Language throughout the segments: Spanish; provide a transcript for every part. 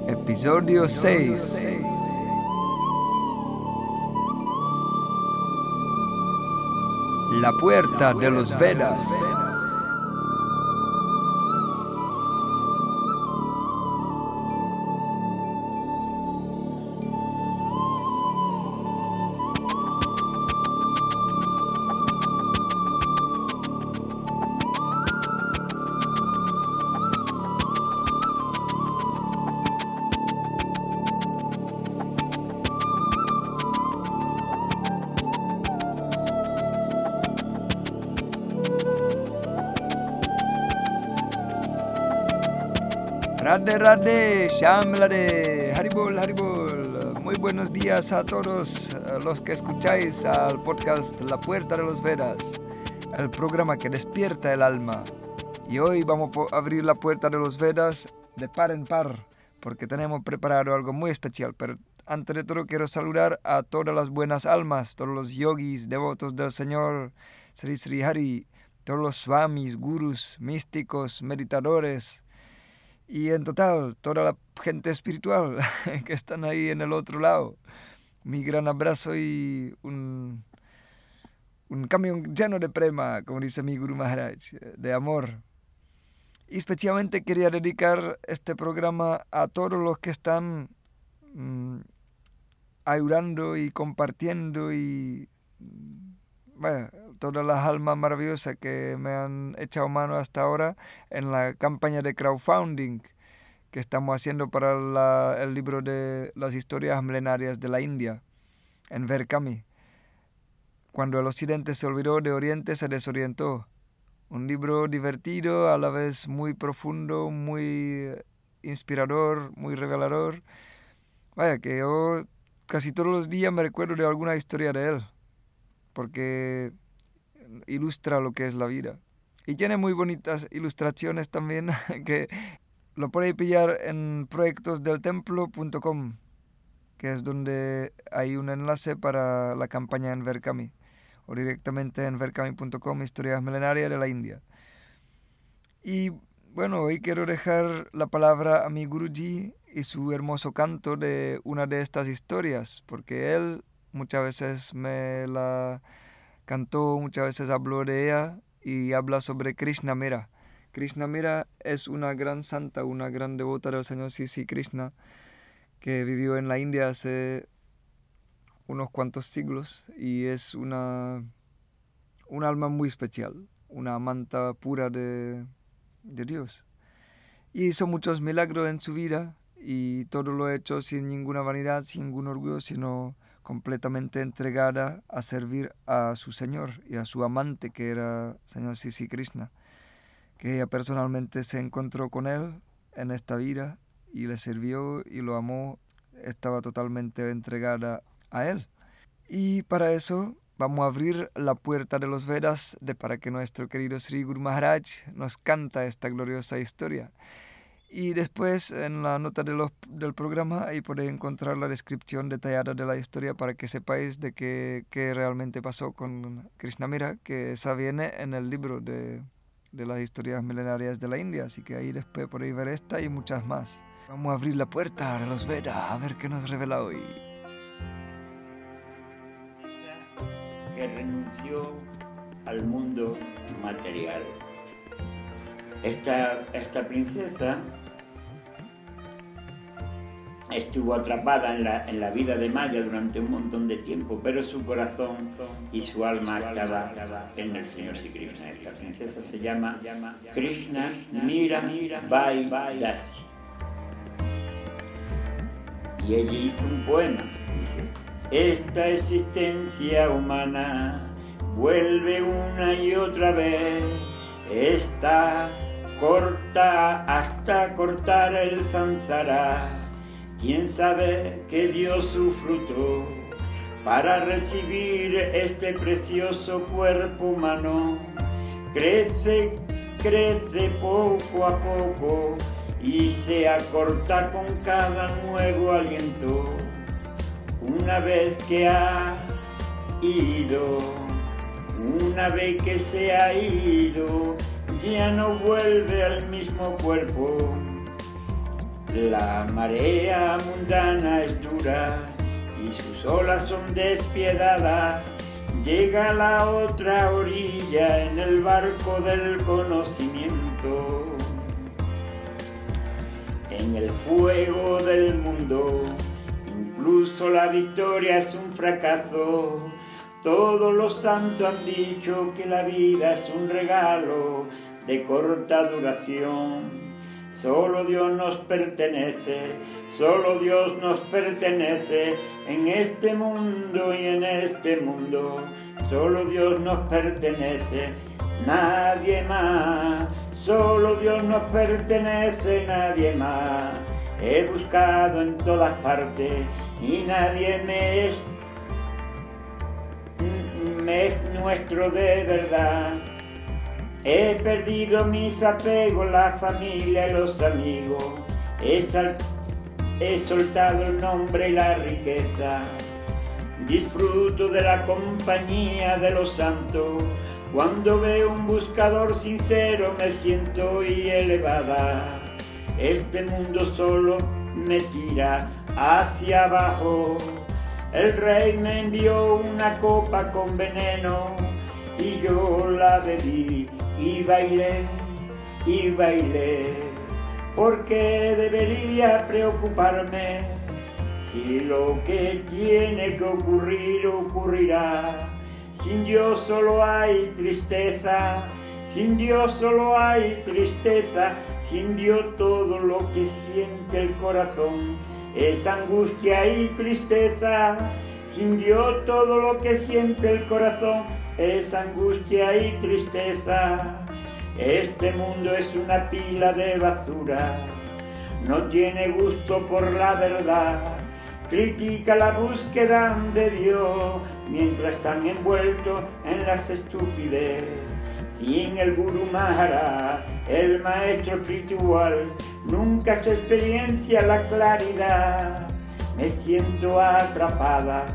Episodio 6. La puerta de los Vedas. Radhe Radhe, Shamlade, Haribol, Haribol. Muy buenos días a todos los que escucháis al podcast La Puerta de los Vedas, el programa que despierta el alma. Y hoy vamos a abrir la puerta de los Vedas de par en par, porque tenemos preparado algo muy especial. Pero antes de todo quiero saludar a todas las buenas almas, todos los yogis, devotos del Señor Sri Sri Hari, todos los swamis, gurus, místicos, meditadores, y en total, toda la gente espiritual que están ahí en el otro lado. Mi gran abrazo y un camión lleno de prema, como dice mi Guru Maharaj, de amor. Y especialmente quería dedicar este programa a todos los que están ayudando y compartiendo y todas las almas maravillosas que me han echado mano hasta ahora en la campaña de crowdfunding que estamos haciendo para el libro de las historias milenarias de la India, en Verkami. Cuando el occidente se olvidó de Oriente, se desorientó. Un libro divertido, a la vez muy profundo, muy inspirador, muy revelador. Vaya, que yo casi todos los días me recuerdo de alguna historia de él, porque ilustra lo que es la vida. Y tiene muy bonitas ilustraciones también, que lo podéis pillar en proyectosdeltemplo.com, que es donde hay un enlace para la campaña en Verkami, o directamente en verkami.com, Historias Milenarias de la India. Y bueno, hoy quiero dejar la palabra a mi Guruji y su hermoso canto de una de estas historias, porque él muchas veces me la cantó, muchas veces habló de ella y habla sobre Krishna Mira. Krishna Mira es una gran santa, una gran devota del Señor Sri Krishna, que vivió en la India hace unos cuantos siglos y es un alma muy especial, una amanta pura de Dios. Y hizo muchos milagros en su vida y todo lo ha hecho sin ninguna vanidad, sin ningún orgullo, sino completamente entregada a servir a su Señor y a su amante, que era Señor Sri Krishna, que ella personalmente se encontró con él en esta vida y le sirvió y lo amó, estaba totalmente entregada a él. Y para eso vamos a abrir la puerta de los Vedas para que nuestro querido Sri Guru Maharaj nos canta esta gloriosa historia. Y después en la nota del programa ahí podéis encontrar la descripción detallada de la historia para que sepáis de qué realmente pasó con Krishna Mira, que esa viene en el libro de las historias milenarias de la India. Así que ahí después podéis ver esta y muchas más. Vamos a abrir la puerta de los Vedas a ver qué nos revela hoy. Que renunció al mundo material. Esta princesa estuvo atrapada en la vida de Maya durante un montón de tiempo, pero su corazón y su alma estaba en el Señor Sri Krishna. Esta princesa se llama Krishna Mira Bai Dasi. Y ella hizo un poema, dice: esta existencia humana vuelve una y otra vez, está corta hasta cortar el samsara. ¿Quién sabe que dio su fruto para recibir este precioso cuerpo humano? Crece poco a poco y se acorta con cada nuevo aliento. Una vez que ha ido, una vez que se ha ido, ya no vuelve al mismo cuerpo. La marea mundana es dura y sus olas son despiadadas. Llega a la otra orilla en el barco del conocimiento. En el fuego del mundo, incluso la victoria es un fracaso. Todos los santos han dicho que la vida es un regalo de corta duración. Solo Dios nos pertenece, solo Dios nos pertenece en este mundo y en este mundo. Solo Dios nos pertenece, nadie más. Solo Dios nos pertenece, nadie más. He buscado en todas partes y nadie me es nuestro de verdad. He perdido mis apegos, la familia y los amigos. He soltado el nombre y la riqueza. Disfruto de la compañía de los santos. Cuando veo un buscador sincero me siento muy elevada. Este mundo solo me tira hacia abajo. El rey me envió una copa con veneno y yo la bebí y bailé, ¿por qué debería preocuparme? Si lo que tiene que ocurrir, ocurrirá. Sin Dios solo hay tristeza, sin Dios solo hay tristeza, sin Dios todo lo que siente el corazón es angustia y tristeza. Sin Dios todo lo que siente el corazón es angustia y tristeza. Este mundo es una pila de basura, no tiene gusto por la verdad. Critica la búsqueda de Dios mientras están envueltos en las estupidez. Sin el Guru Maharaj, el maestro espiritual, nunca se experiencia la claridad. Me siento atrapada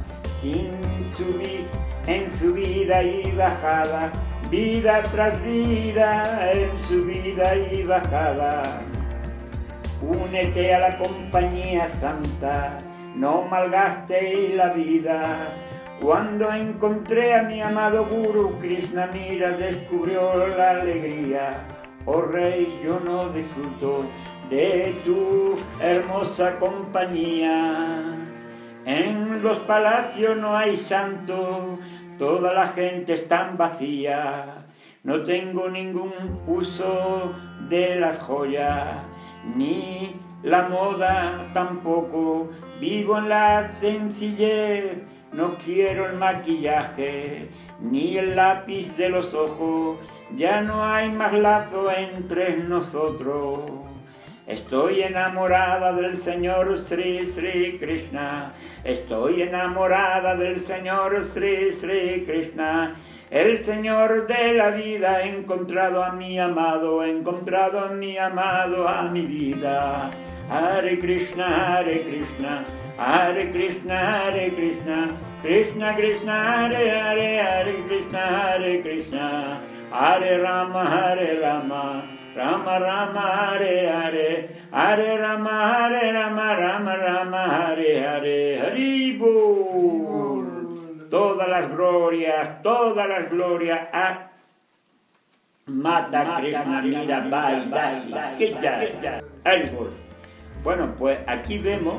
en subida y bajada, vida tras vida, en subida y bajada. Únete a la compañía santa, no malgastéis la vida. Cuando encontré a mi amado Guru, Krishna Mira descubrió la alegría. Oh Rey, yo no disfruto de tu hermosa compañía. En los palacios no hay santo, toda la gente es tan vacía. No tengo ningún uso de las joyas, ni la moda tampoco. Vivo en la sencillez, no quiero el maquillaje, ni el lápiz de los ojos. Ya no hay más lazo entre nosotros. Estoy enamorada del Señor Sri Sri Krishna. Estoy enamorada del Señor Sri Sri Krishna. El Señor de la vida, he encontrado a mi amado, he encontrado a mi amado, a mi vida. Hare Krishna, Hare Krishna, Hare Krishna, Hare Krishna, Krishna Krishna, Hare Hare, Hare Krishna, Hare Krishna, Hare Rama, Rama Rama, Hare Hare, Hare Rama, Rama Rama, Hare Hare, Hari Bol. Todas las glorias a Mata Krishna Mira Bai Dasi. ¿Qué ya? Hari Bol. Bueno, pues aquí vemos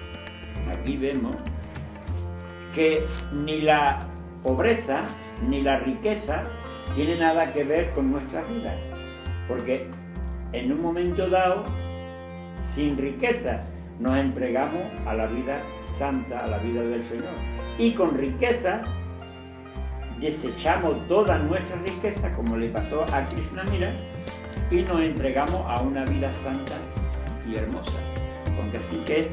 que ni la pobreza ni la riqueza tiene nada que ver con nuestras vidas, porque en un momento dado, sin riqueza, nos entregamos a la vida santa, a la vida del Señor, y con riqueza desechamos toda nuestra riqueza, como le pasó a Krishna Mira, y nos entregamos a una vida santa y hermosa. Porque así que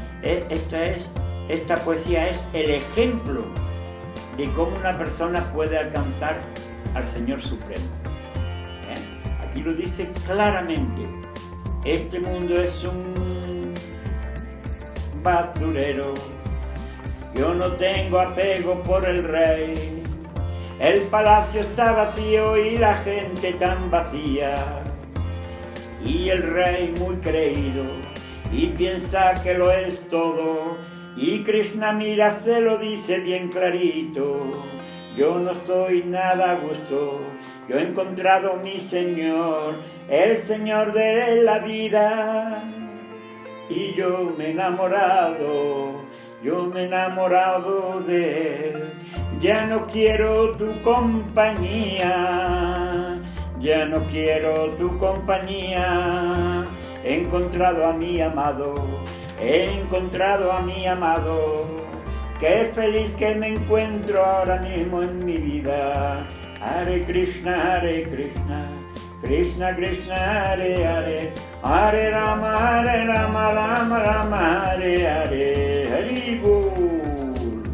esta poesía es el ejemplo de cómo una persona puede alcanzar al Señor Supremo. Aquí lo dice claramente. Este mundo es un basurero. Yo no tengo apego por el rey. El palacio está vacío y la gente tan vacía. Y el rey muy creído y piensa que lo es todo. Y Krishna mira, se lo dice bien clarito, yo no estoy nada a gusto, yo he encontrado mi Señor, el Señor de la vida, y yo me he enamorado de Él. Ya no quiero tu compañía, ya no quiero tu compañía, he encontrado a mi amado, he encontrado a mi amado, qué feliz que me encuentro ahora mismo en mi vida. Hare Krishna, Krishna Krishna, Hare Hare, Hare Rama, Rama Rama, Hare Hare, Hari Bol.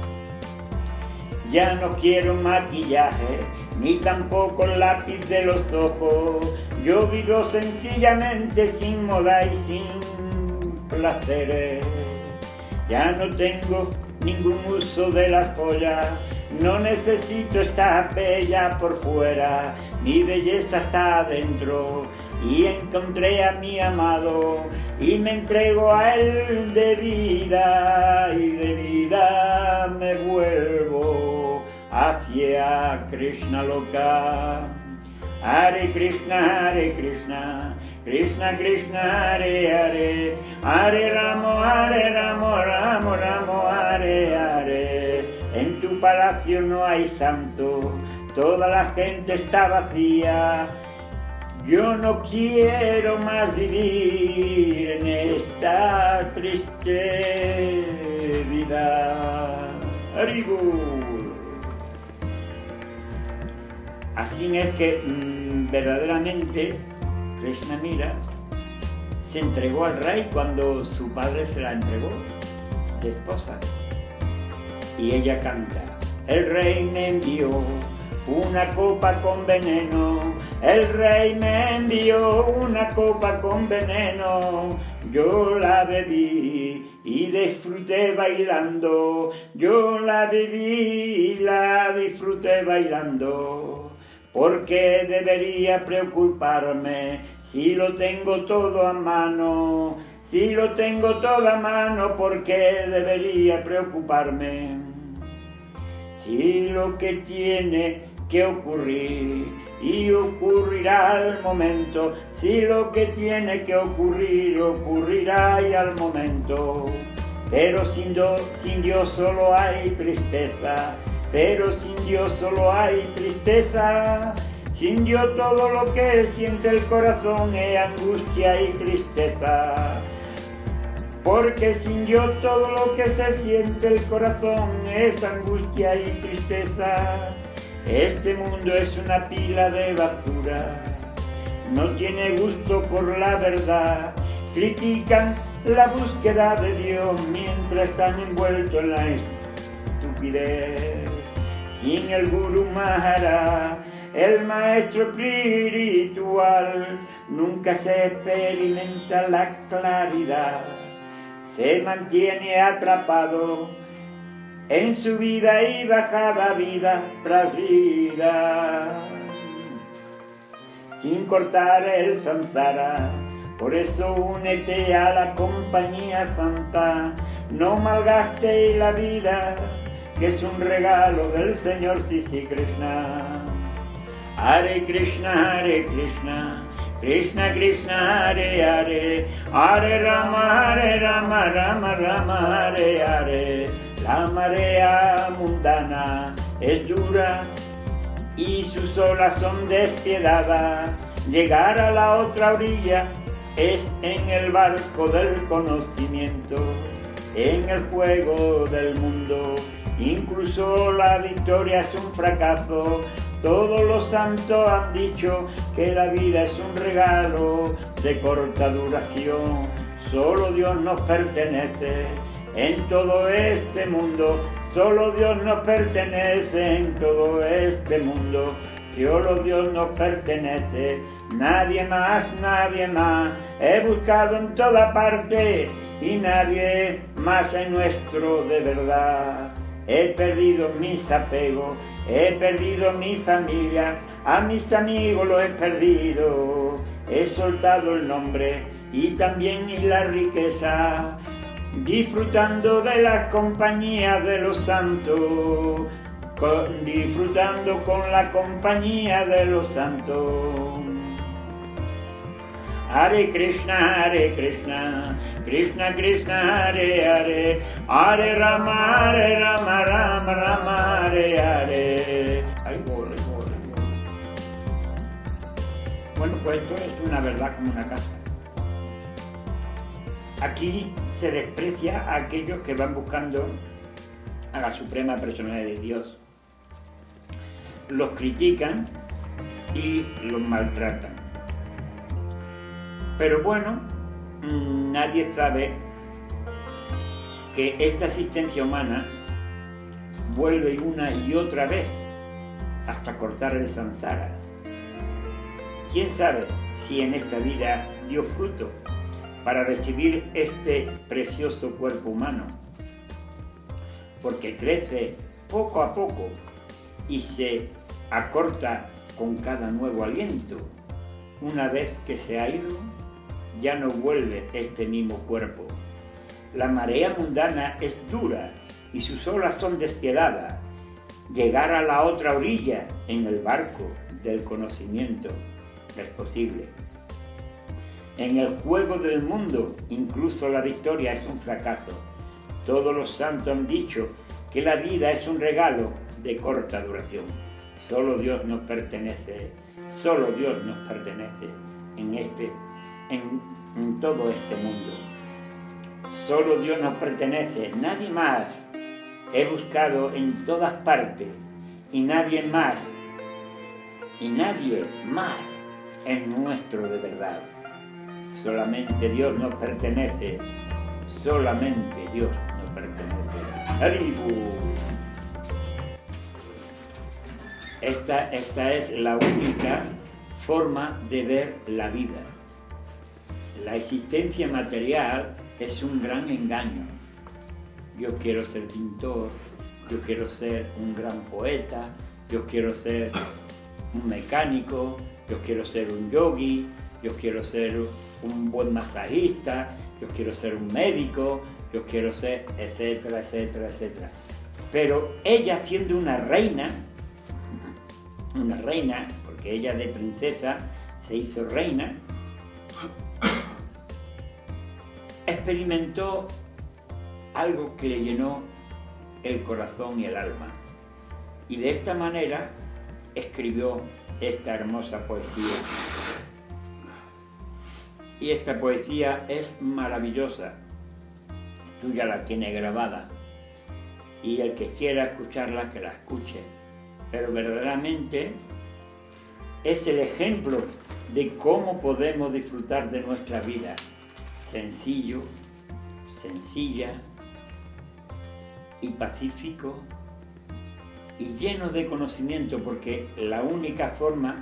Ya no quiero maquillaje, ni tampoco lápiz de los ojos, yo vivo sencillamente sin moda y sin placeres. Ya no tengo ningún uso de la joya, no necesito estar bella por fuera, mi belleza está adentro, y encontré a mi amado, y me entrego a él de vida, y de vida me vuelvo hacia Krishna Loka. Hare Krishna, Krishna Krishna, Hare Hare, Hare Rama, Hare Hare. En tu palacio no hay santo, toda la gente está vacía. Yo no quiero más vivir en esta triste vida. Hari Bol. Así es que verdaderamente Krishna Mira se entregó al rey cuando su padre se la entregó de esposa. Y ella canta: el rey me envió una copa con veneno, el rey me envió una copa con veneno, yo la bebí y disfruté bailando, yo la bebí y la disfruté bailando. ¿Por qué debería preocuparme si lo tengo todo a mano? Si lo tengo todo a mano, ¿por qué debería preocuparme? Si lo que tiene que ocurrir y ocurrirá al momento, si lo que tiene que ocurrir ocurrirá y al momento. Pero sin Dios solo hay tristeza, pero sin Dios solo hay tristeza. Sin Dios todo lo que siente el corazón es angustia y tristeza. Porque sin Dios todo lo que se siente el corazón es angustia y tristeza. Este mundo es una pila de basura, no tiene gusto por la verdad. Critican la búsqueda de Dios mientras están envueltos en la estupidez. Sin el Guru Maharaj, el maestro espiritual, nunca se experimenta la claridad. Se mantiene atrapado en su vida y bajada vida tras vida, sin cortar el samsara. Por eso únete a la compañía santa, no malgaste la vida, que es un regalo del Señor Sisi Krishna. Hare Krishna, Krishna Krishna, Hare Hare, Hare Rama, Rama Hare Hare. La marea mundana es dura y sus olas son despiadadas. Llegar a la otra orilla es en el barco del conocimiento, en el juego del mundo. Incluso la victoria es un fracaso. Todos los santos han dicho que la vida es un regalo de corta duración. Solo Dios nos pertenece en todo este mundo. Solo Dios nos pertenece en todo este mundo. Solo Dios nos pertenece. Nadie más, nadie más. He buscado en toda parte y nadie más es nuestro de verdad. He perdido mis apegos, he perdido mi familia, a mis amigos los he perdido. He soltado el nombre y también y la riqueza, disfrutando de las compañías de los santos, disfrutando con la compañía de los santos. Hare Krishna, Krishna Krishna, Hare Rama, Rama Rama, Hare. Ay, borre. Bueno, pues esto es una verdad como una casa. Aquí se desprecia a aquellos que van buscando a la suprema personalidad de Dios. Los critican y los maltratan. Pero bueno, nadie sabe que esta existencia humana vuelve una y otra vez hasta cortar el samsara. ¿Quién sabe si en esta vida dio fruto para recibir este precioso cuerpo humano? Porque crece poco a poco y se acorta con cada nuevo aliento. Una vez que se ha ido, ya no vuelve este mismo cuerpo. La marea mundana es dura y sus olas son despiadadas. Llegar a la otra orilla en el barco del conocimiento es posible. En el juego del mundo, incluso la victoria es un fracaso. Todos los santos han dicho que la vida es un regalo de corta duración. Solo Dios nos pertenece en todo este mundo. Solo Dios nos pertenece, nadie más. He buscado en todas partes y nadie más es nuestro de verdad. Solamente Dios nos pertenece, Haribu. Esta es la única forma de ver la vida. La existencia material es un gran engaño. Yo quiero ser pintor, yo quiero ser un gran poeta, yo quiero ser un mecánico, yo quiero ser un yogi, yo quiero ser un buen masajista, yo quiero ser un médico, yo quiero ser, etcétera, etcétera, etcétera. Pero ella, siendo una reina, porque ella de princesa se hizo reina, experimentó algo que le llenó el corazón y el alma. Y de esta manera escribió esta hermosa poesía. Y esta poesía es maravillosa. Tú ya la tienes grabada. Y el que quiera escucarla, que la escuche. Pero verdaderamente es el ejemplo de cómo podemos disfrutar de nuestra vida. Sencillo, sencilla y pacífico y lleno de conocimiento, porque la única forma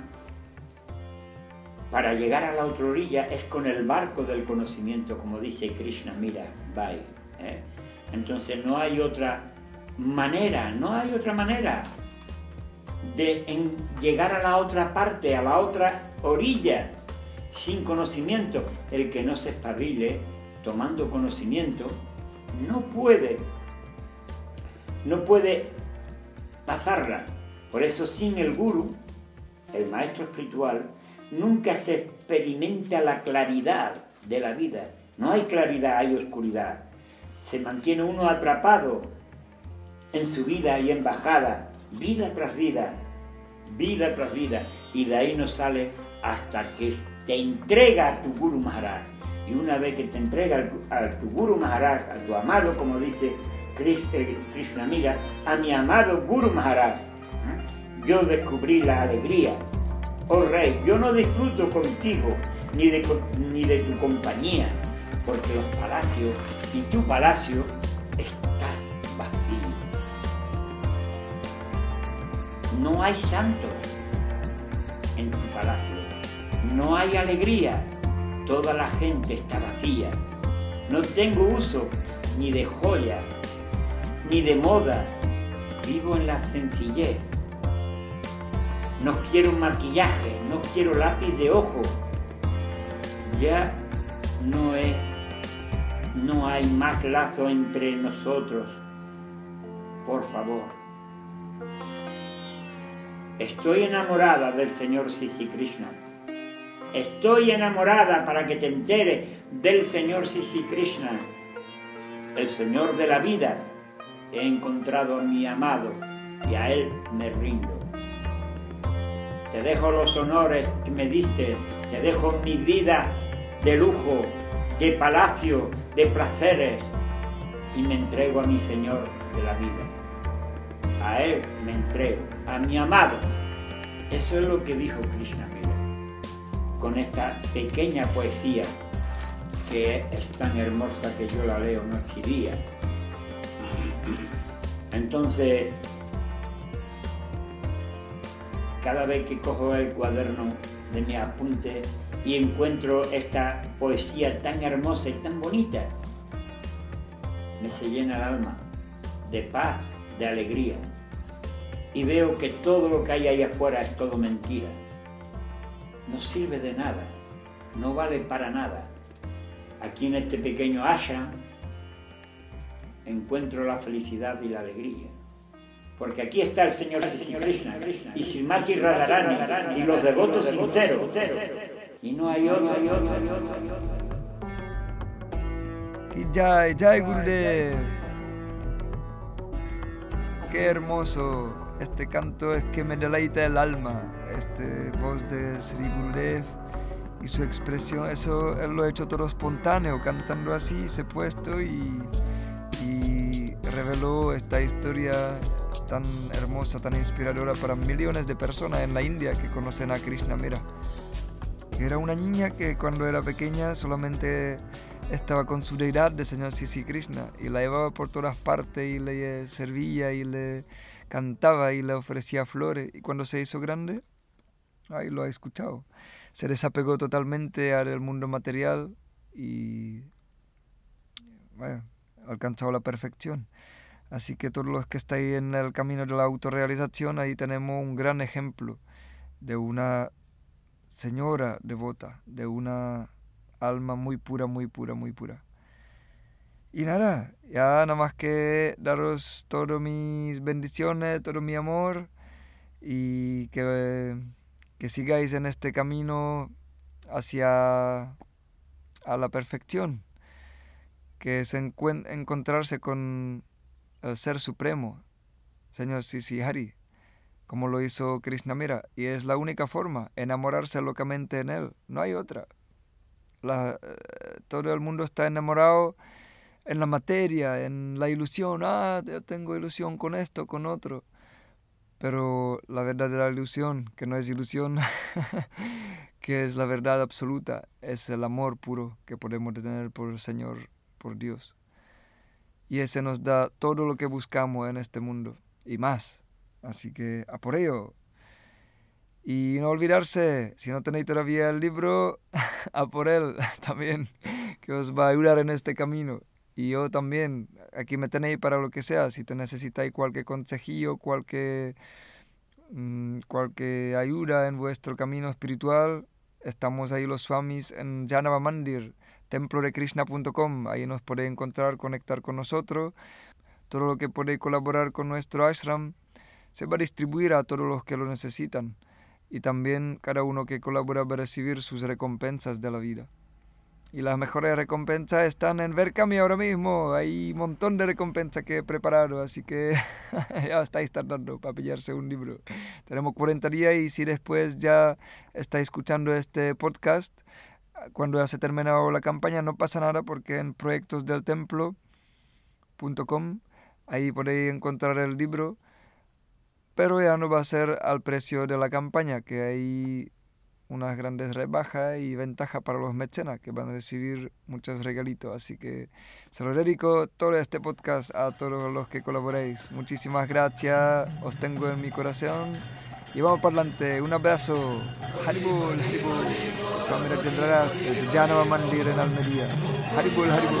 para llegar a la otra orilla es con el barco del conocimiento, como dice Krishna, mira, bye. Entonces no hay otra manera de llegar a la otra parte, a la otra orilla, sin conocimiento. El que no se espabile tomando conocimiento no puede pasarla. Por eso sin el gurú, el maestro espiritual, nunca se experimenta la claridad de la vida. No hay claridad, hay oscuridad. Se mantiene uno atrapado en su vida y en bajada, vida tras vida, y de ahí no sale hasta que te entrega a tu Guru Maharaj. Y una vez que te entrega a tu Guru Maharaj, a tu amado, como dice Krishna, mira, a mi amado Guru Maharaj, yo descubrí la alegría. Oh Rey, yo no disfruto contigo ni de tu compañía, porque los palacios y tu palacio están vacíos. No hay santos en tu palacio, no hay alegría, toda la gente está vacía. No tengo uso ni de joya, ni de moda, vivo en la sencillez. No quiero maquillaje, no quiero lápiz de ojo. Ya no hay más lazo entre nosotros. Por favor. Estoy enamorada del Señor Sisi Krishna. Estoy enamorada, para que te enteres, del Señor Sisi Krishna, el Señor de la vida. He encontrado a mi amado y a Él me rindo. Te dejo los honores que me diste, te dejo mi vida de lujo, de palacio, de placeres, y me entrego a mi Señor de la vida. A Él me entrego, a mi amado. Eso es lo que dijo Krishna, mira, con esta pequeña poesía que es tan hermosa que yo la leo noche y día. Entonces, cada vez que cojo el cuaderno de mi apunte y encuentro esta poesía tan hermosa y tan bonita, se llena el alma de paz, de alegría, y veo que todo lo que hay ahí afuera es todo mentira. No sirve de nada, no vale para nada. Aquí en este pequeño ashram encuentro la felicidad y la alegría. Porque aquí está el Señor Sisi Krishna y Srimati Radharani y los devotos sinceros. Y no hay otro. Jai Gurudev. Qué hermoso. Este canto es que me deleita el alma. Voz de Sri Gurudev y su expresión, eso él lo ha hecho todo espontáneo, cantando así, se ha puesto y reveló esta historia tan hermosa, tan inspiradora para millones de personas en la India que conocen a Krishna. Mira, era una niña que cuando era pequeña solamente estaba con su deidad de Señor Sisi Krishna y la llevaba por todas partes y le servía y le cantaba y le ofrecía flores, y cuando se hizo grande, ahí lo ha escuchado, se desapegó totalmente al mundo material y bueno, ha alcanzado la perfección. Así que todos los que estáis en el camino de la autorrealización, ahí tenemos un gran ejemplo de una señora devota, de una alma muy pura, muy pura, muy pura. Y nada, ya nada más que daros todas mis bendiciones, todo mi amor, y que sigáis en este camino hacia a la perfección, que es encontrarse con el Ser Supremo, Señor Sisi Hari, como lo hizo Krishna. Mira, y es la única forma, enamorarse locamente en Él, no hay otra. Todo el mundo está enamorado en la materia, en la ilusión. Yo tengo ilusión con esto, con otro. Pero la verdadera ilusión, que no es ilusión, que es la verdad absoluta, es el amor puro que podemos tener por el Señor, por Dios. Y ese nos da todo lo que buscamos en este mundo y más. Así que a por ello. Y no olvidarse, si no tenéis todavía el libro, a por él también, que os va a ayudar en este camino. Y yo también, aquí me tenéis para lo que sea. Si te necesitáis cualquier consejillo, cualquier ayuda en vuestro camino espiritual, estamos ahí los swamis en Janava Mandir, templodekrishna.com. Ahí nos podéis encontrar, conectar con nosotros. Todo lo que podéis colaborar con nuestro ashram se va a distribuir a todos los que lo necesitan. Y también cada uno que colabora va a recibir sus recompensas de la vida. Y las mejores recompensas están en Verkami ahora mismo. Hay un montón de recompensas que he preparado, así que ya estáis tardando para pillarse un libro. Tenemos 40 días y si después ya estáis escuchando este podcast, cuando ya se ha terminado la campaña, no pasa nada, porque en proyectosdeltemplo.com ahí podéis encontrar el libro. Pero ya no va a ser al precio de la campaña, que hay unas grandes rebajas y ventajas para los mecenas, que van a recibir muchos regalitos. Así que se lo dedico todo este podcast a todos los que colaboréis. Muchísimas gracias, os tengo en mi corazón y vamos para adelante. Un abrazo. Haribol, Haribol. Swami Rajendra desde Janava Mandir en Almería. Haribol, Haribol.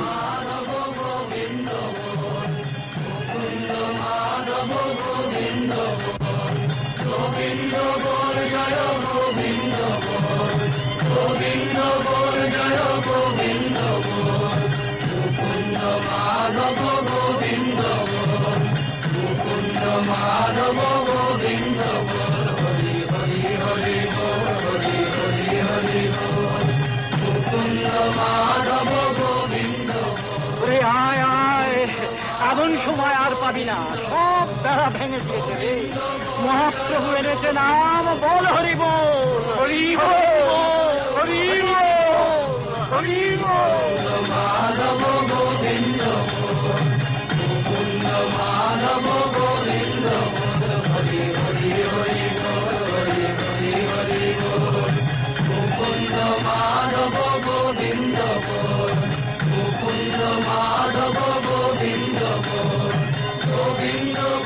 Govinda Bol Jaya Govinda Bol Govinda Bol Jaya Govinda এমন সময় আর পাবি না, সব বেড়া ভেঙে দিয়েছে রে। মহাপ্রভু এনেছে নাম, বল হরি বল, হরি বল, হরি বল, হরি বল। মাধব গোবিন্দ মুকুন্দ, মাধব গোবিন্দ হরি হরি হরি হরি হরি হরি বল। মুকুন্দ মাধব গোবিন্দ বল, মুকুন্দ মাধব গোবিন্দ বল, গোবিন্দ